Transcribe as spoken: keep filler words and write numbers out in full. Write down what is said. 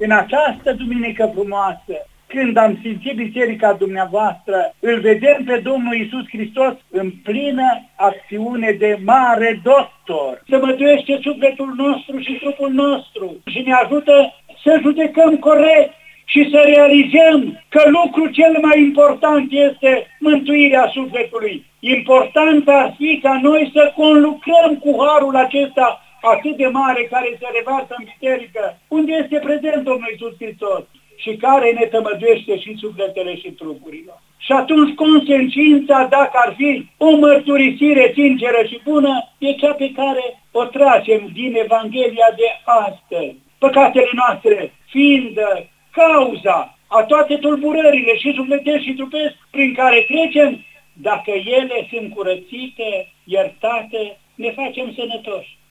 În această duminică frumoasă, când am simțit biserica dumneavoastră, îl vedem pe Domnul Iisus Hristos în plină acțiune de mare doctor. Să măduiește sufletul nostru și trupul nostru și ne ajută să judecăm corect și să realizăm că lucrul cel mai important este mântuirea sufletului. Important ar fi ca noi să conlucrăm cu harul acesta atât de mare care se revarsă în biserică, unde este prezent Domnul Iisus Hristos și care ne tămăduiește și sufletele și trupurile. Și atunci consecința, dacă ar fi o mărturisire sinceră și bună, e cea pe care o tragem din Evanghelia de astăzi. Păcatele noastre fiind cauza a toate tulburările și sufletești și trupești prin care trecem, dacă ele sunt curățite, iertate, ne facem sănătoși.